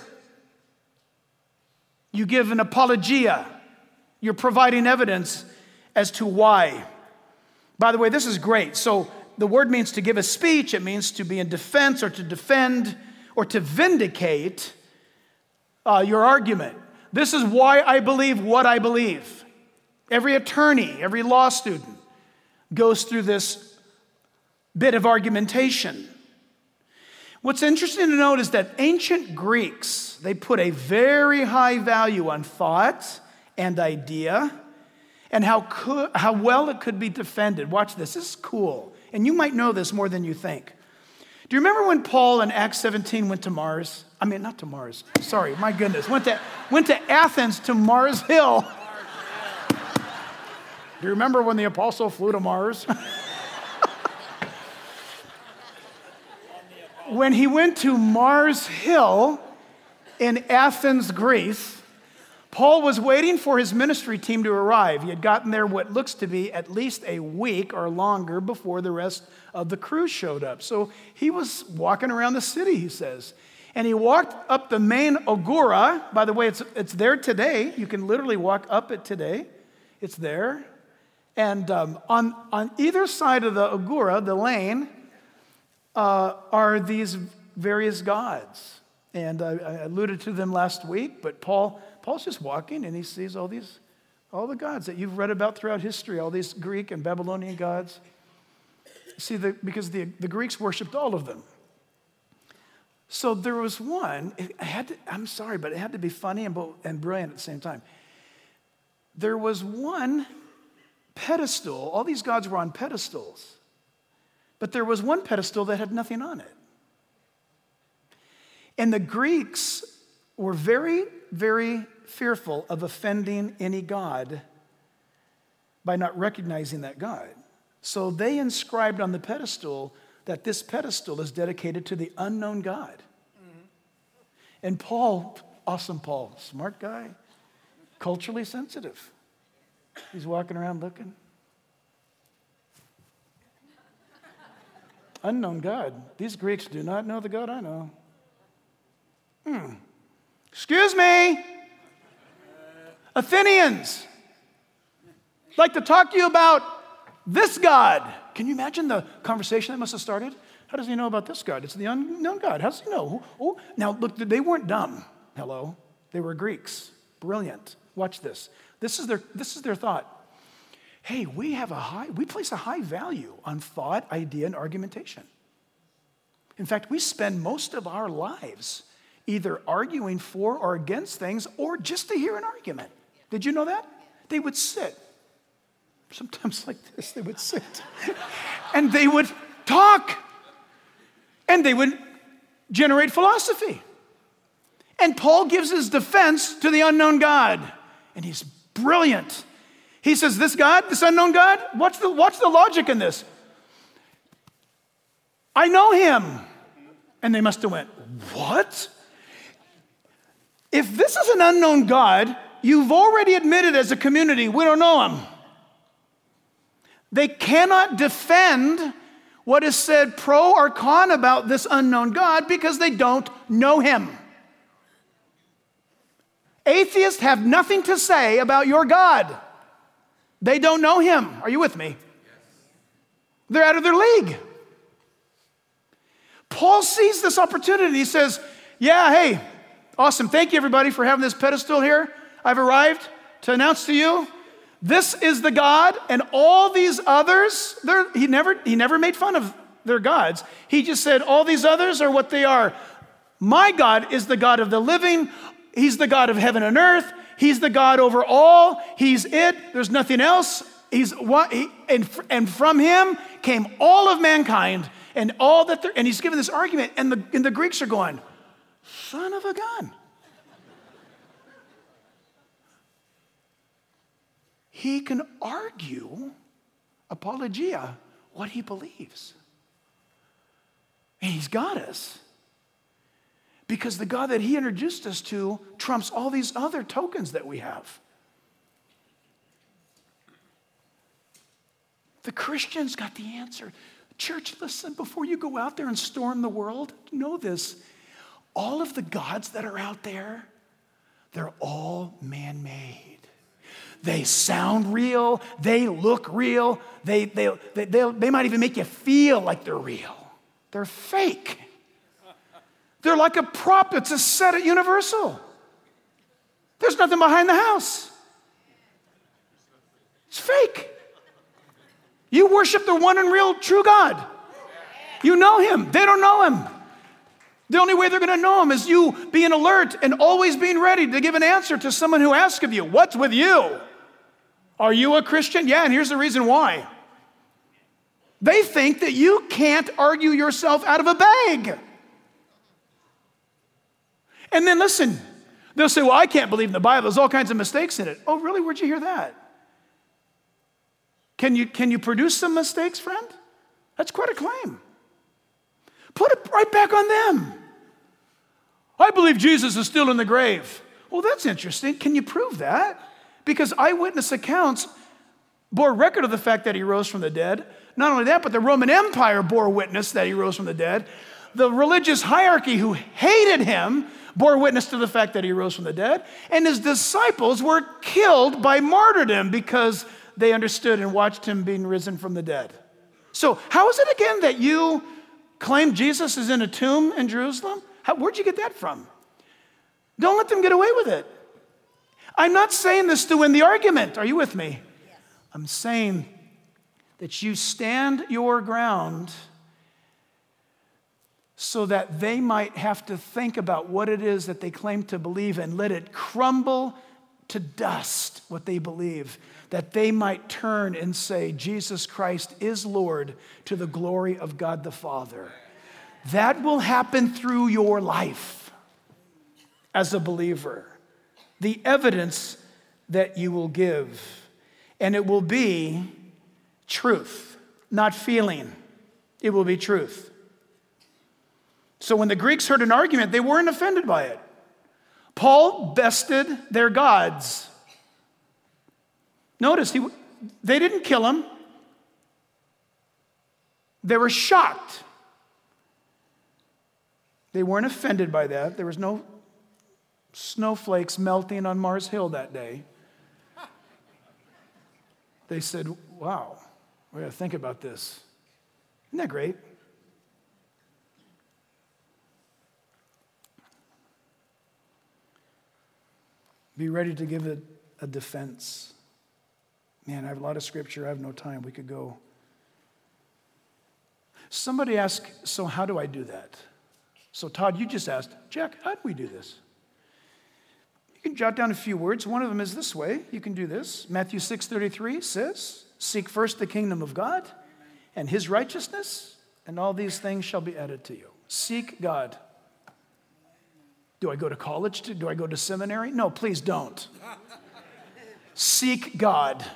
[SPEAKER 1] You give an apologia. You're providing evidence as to why. By the way, this is great. So the word means to give a speech. It means to be in defense or to defend or to vindicate your argument. This is why I believe what I believe. Every attorney, every law student goes through this bit of argumentation. What's interesting to note is that ancient Greeks, they put a very high value on thought and idea and how well it could be defended. Watch this. This is cool. And you might know this more than you think. Do you remember when Paul in Acts 17 went to Mars? I mean, not to Mars. Sorry, my goodness. Went to Athens to Mars Hill. Do you remember when the apostle flew to Mars? When he went to Mars Hill in Athens, Greece, Paul was waiting for his ministry team to arrive. He had gotten there what looks to be at least a week or longer before the rest of the crew showed up. So he was walking around the city, he says. And he walked up the main agora. By the way, it's there today. You can literally walk up it today. It's there. And on either side of the agora, the lane, are these various gods. And I alluded to them last week, but Paul's just walking and he sees all the gods that you've read about throughout history, all these Greek and Babylonian gods. See, because the Greeks worshipped all of them. So there was one, I'm sorry, but it had to be funny and brilliant at the same time. There was one pedestal, all these gods were on pedestals, but there was one pedestal that had nothing on it. And the Greeks were very, very fearful of offending any god by not recognizing that God. So they inscribed on the pedestal that this pedestal is dedicated to the unknown God. Mm-hmm. And Paul, awesome Paul, smart guy, culturally sensitive. He's walking around looking. Unknown God. These Greeks do not know the God I know. Excuse me. Athenians. I'd like to talk to you about this God. Can you imagine the conversation that must have started? How does he know about this God? It's the unknown God. How does he know? Oh, now, look, they weren't dumb. Hello. They were Greeks. Brilliant. Watch this. This is their thought. Hey, we place a high value on thought, idea, and argumentation. In fact, we spend most of our lives either arguing for or against things or just to hear an argument. Did you know that? They would sit. Sometimes like this, they would sit. And they would talk. And they would generate philosophy. And Paul gives his defense to the unknown God. And he's brilliant. He says, this God, this unknown God, what's the logic in this? I know him. And they must have went, what? If this is an unknown God, you've already admitted as a community, we don't know him. They cannot defend what is said pro or con about this unknown God because they don't know him. Atheists have nothing to say about your God. They don't know him. Are you with me? They're out of their league. Paul sees this opportunity. He says, yeah, hey, awesome. Thank you, everybody, for having this pedestal here. I've arrived to announce to you, this is the God, and all these others, he never made fun of their gods. He just said, all these others are what they are. My God is the God of the living. He's the God of heaven and earth. He's the God over all. He's it. There's nothing else. And from him came all of mankind, and all that. And he's given this argument, and the Greeks are going, son of a gun. He can argue, apologia, what he believes. And he's got us. Because the God that he introduced us to trumps all these other tokens that we have. The Christians got the answer. Church, listen, before you go out there and storm the world, know this. All of the gods that are out there, they're all man-made. They sound real. They look real. They might even make you feel like they're real. They're fake. They're like a prop. It's a set at Universal. There's nothing behind the house. It's fake. You worship the one and real true God. You know him. They don't know him. The only way they're going to know him is you being alert and always being ready to give an answer to someone who asks of you, what's with you? Are you a Christian? Yeah, and here's the reason why. They think that you can't argue yourself out of a bag. And then listen, they'll say, well, I can't believe in the Bible. There's all kinds of mistakes in it. Oh, really? Where'd you hear that? Can you produce some mistakes, friend? That's quite a claim. Put it right back on them. I believe Jesus is still in the grave. Well, that's interesting. Can you prove that? Because eyewitness accounts bore record of the fact that he rose from the dead. Not only that, but the Roman Empire bore witness that he rose from the dead. The religious hierarchy who hated him bore witness to the fact that he rose from the dead. And his disciples were killed by martyrdom because they understood and watched him being risen from the dead. So how is it again that you claim Jesus is in a tomb in Jerusalem? Where'd you get that from? Don't let them get away with it. I'm not saying this to win the argument. Are you with me? Yes. I'm saying that you stand your ground so that they might have to think about what it is that they claim to believe and let it crumble to dust what they believe, that they might turn and say, Jesus Christ is Lord to the glory of God the Father. That will happen through your life as a believer. The evidence that you will give. And it will be truth, not feeling. It will be truth. So when the Greeks heard an argument, they weren't offended by it. Paul bested their gods. Notice, they didn't kill him. They were shocked. They weren't offended by that. There was no snowflakes melting on Mars Hill that day. They said, wow, we got to think about this. Isn't that great? Be ready to give it a defense. Man, I have a lot of scripture. I have no time. We could go. Somebody asked, so how do I do that? So Todd, you just asked, Jack, how do we do this? You can jot down a few words. One of them is this way. You can do this. Matthew 6:33 says, seek first the kingdom of God and his righteousness, and all these things shall be added to you. Seek God. Do I go to college? Do I go to seminary? No, please don't. Seek God.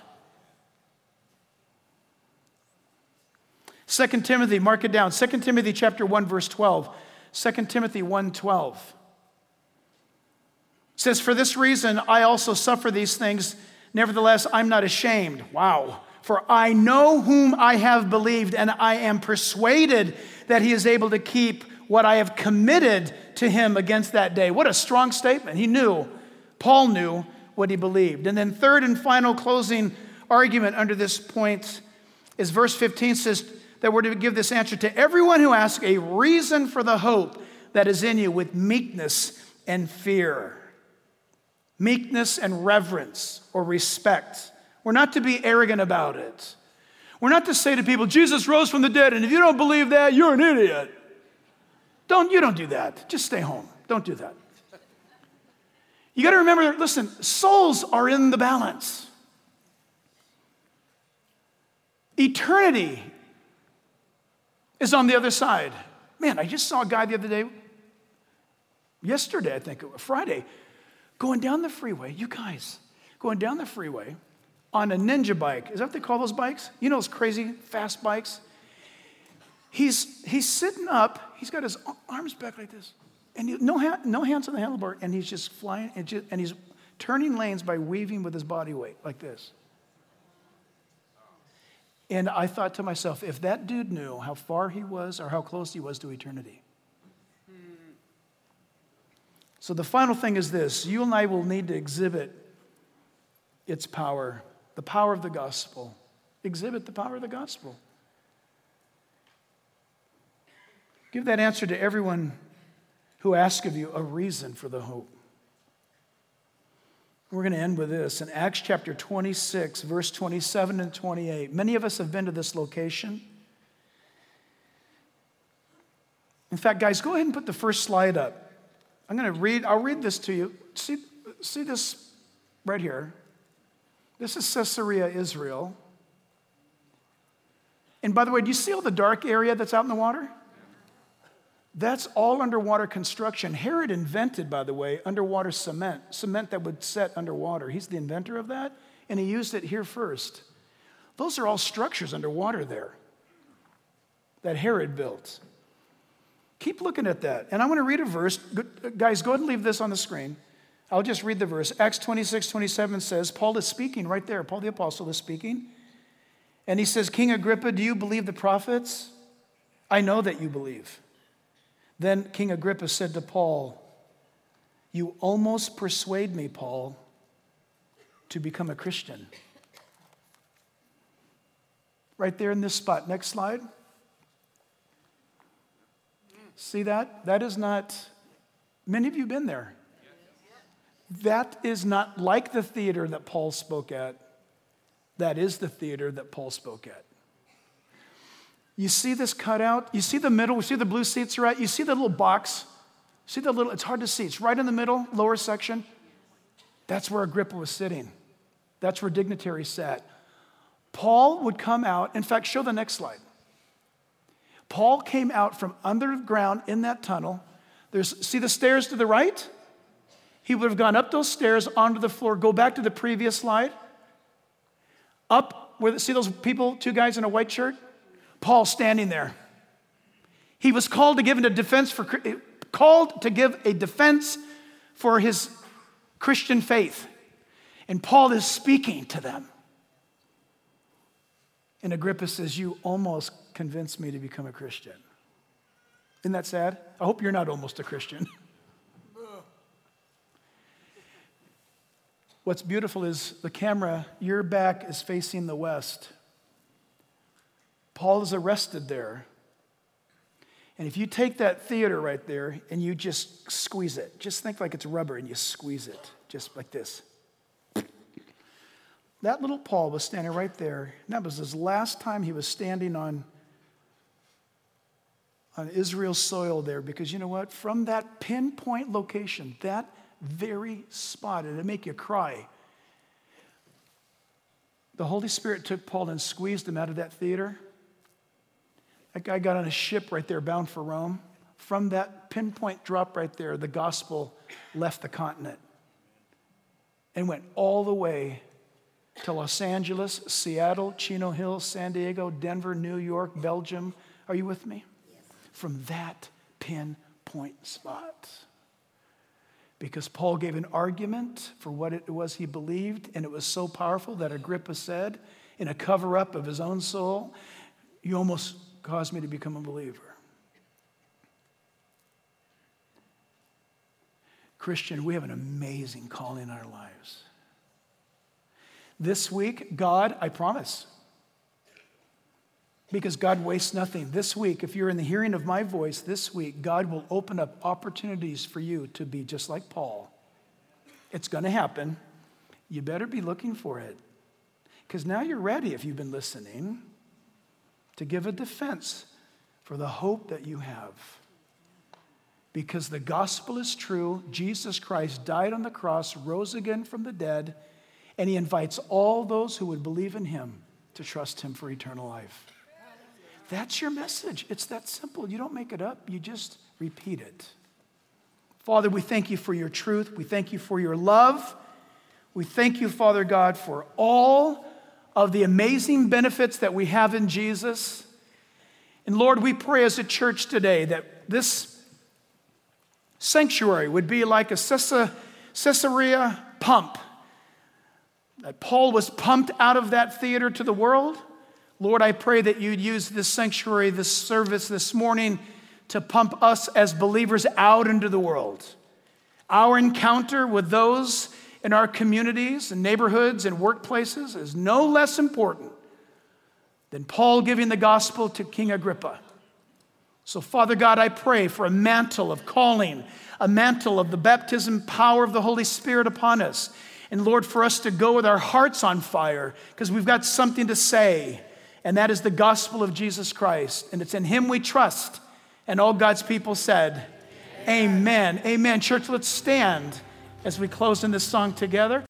[SPEAKER 1] 2 Timothy, mark it down. 2 Timothy chapter 1, verse 12. 2 Timothy 1:12. Says, for this reason I also suffer these things. Nevertheless, I'm not ashamed. Wow. For I know whom I have believed, and I am persuaded that he is able to keep what I have committed to him against that day. What a strong statement. He knew, Paul knew what he believed. And then third and final closing argument under this point is verse 15 says that we're to give this answer to everyone who asks a reason for the hope that is in you with meekness and fear. Meekness and reverence or respect. We're not to be arrogant about it. We're not to say to people, Jesus rose from the dead, and if you don't believe that, you're an idiot. You don't do that. Just stay home. Don't do that. You got to remember, listen, souls are in the balance. Eternity is on the other side. Man, I just saw a guy the other day, yesterday, I think, Friday, going down the freeway. You guys, going down the freeway on a ninja bike. Is that what they call those bikes? You know those crazy fast bikes? He's sitting up. He's got his arms back like this. And no hands on the handlebar. And he's just flying. And he's turning lanes by weaving with his body weight like this. And I thought to myself, if that dude knew how far he was or how close he was to eternity. So the final thing is this. You and I will need to exhibit its power, the power of the gospel. Exhibit the power of the gospel. Give that answer to everyone who asks of you a reason for the hope. We're going to end with this. In Acts chapter 26, verse 27 and 28. Many of us have been to this location. In fact, guys, go ahead and put the first slide up. I'll read this to you. See this right here. This is Caesarea, Israel. And by the way, do you see all the dark area that's out in the water? That's all underwater construction. Herod invented, by the way, underwater cement that would set underwater. He's the inventor of that, and he used it here first. Those are all structures underwater there that Herod built. Keep looking at that. And I'm going to read a verse. Guys, go ahead and leave this on the screen. I'll just read the verse. Acts 26:27 says, Paul is speaking right there. Paul the apostle is speaking. And he says, King Agrippa, do you believe the prophets? I know that you believe. Then King Agrippa said to Paul, you almost persuade me, Paul, to become a Christian. Right there in this spot. Next slide. See that? That is not, many of you have been there. That is not like the theater that Paul spoke at. That is the theater that Paul spoke at. You see this cutout? You see the middle? You see the blue seats are at? You see the little box? See the little, it's hard to see. It's right in the middle, lower section. That's where Agrippa was sitting. That's where dignitaries sat. Paul would come out. In fact, show the next slide. Paul came out from underground in that tunnel. See the stairs to the right? He would have gone up those stairs onto the floor. Go back to the previous slide. Up, see those people, two guys in a white shirt? Paul standing there. He was called to give a defense for his Christian faith. And Paul is speaking to them. And Agrippa says, you almost convinced me to become a Christian. Isn't that sad? I hope you're not almost a Christian. What's beautiful is the camera, your back is facing the west. Paul is arrested there. And if you take that theater right there and you just squeeze it, just think like it's rubber and you squeeze it, just like this. That little Paul was standing right there. And that was his last time he was standing on Israel's soil there. Because you know what? From that pinpoint location, that very spot, it'll make you cry. The Holy Spirit took Paul and squeezed him out of that theater. That guy got on a ship right there bound for Rome. From that pinpoint drop right there, the gospel left the continent and went all the way to Los Angeles, Seattle, Chino Hills, San Diego, Denver, New York, Belgium. Are you with me? Yes. From that pinpoint spot. Because Paul gave an argument for what it was he believed, and it was so powerful that Agrippa said, in a cover-up of his own soul, "You almost caused me to become a believer." Christian, we have an amazing calling in our lives. This week, God, I promise, because God wastes nothing. This week, if you're in the hearing of my voice this week, God will open up opportunities for you to be just like Paul. It's going to happen. You better be looking for it. Because now you're ready, if you've been listening, to give a defense for the hope that you have. Because the gospel is true. Jesus Christ died on the cross, rose again from the dead, and he invites all those who would believe in him to trust him for eternal life. That's your message. It's that simple. You don't make it up. You just repeat it. Father, we thank you for your truth. We thank you for your love. We thank you, Father God, for all of the amazing benefits that we have in Jesus. And Lord, we pray as a church today that this sanctuary would be like a Caesarea pump. That Paul was pumped out of that theater to the world. Lord, I pray that you'd use this sanctuary, this service this morning to pump us as believers out into the world. Our encounter with those in our communities and neighborhoods and workplaces is no less important than Paul giving the gospel to King Agrippa. So, Father God, I pray for a mantle of calling, a mantle of the baptism power of the Holy Spirit upon us. And Lord, for us to go with our hearts on fire because we've got something to say, and that is the gospel of Jesus Christ. And it's in him we trust. And all God's people said, Amen. Amen. Church, let's stand as we close in this song together.